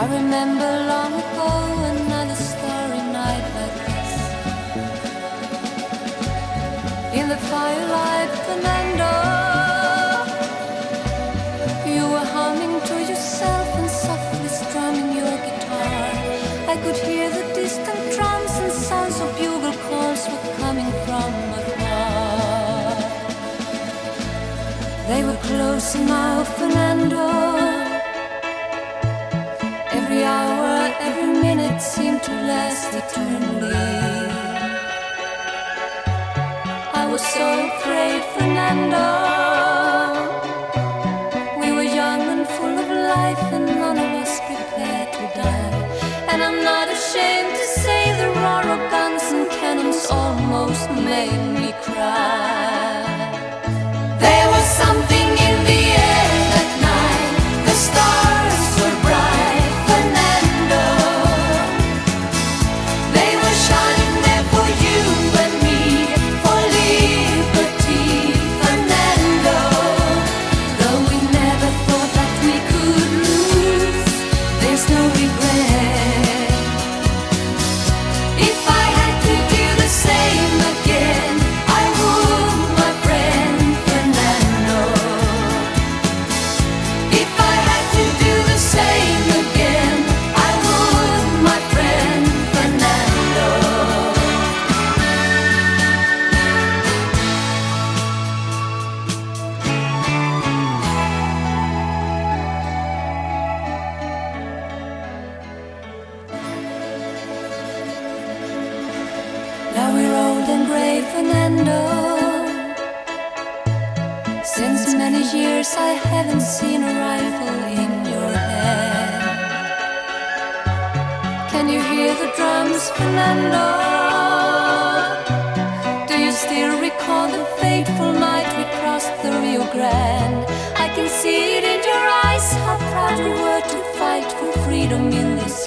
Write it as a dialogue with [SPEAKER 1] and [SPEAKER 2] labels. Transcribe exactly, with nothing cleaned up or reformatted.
[SPEAKER 1] I remember long ago another starry night like this. In the firelight, Fernando, you were humming to yourself and softly strumming your guitar. I could hear the distant drums and sounds of bugle calls were coming from afar. They were close now, Fernando. Every hour, every minute seemed to last eternally. I was so afraid, Fernando. We were young and full of life, and none of us prepared to die. And I'm not ashamed to say the roar of guns and cannons almost made me cry. There was something in the air that night. The stars were bright, Fernando. They were shining there for you and me, for liberty, Fernando. Though we never thought that we could lose, there's no regret. If I had to do the same again, I would, my friend Fernando. If I had to do the same again, I would, my friend Fernando. Now we're old and grey, Fernando. Since many years I haven't seen a rifle in your hand. Can you hear the drums, Fernando? Do you still recall the fateful night we crossed the Rio Grande? I can see it in your eyes, how proud you were to fight for freedom in this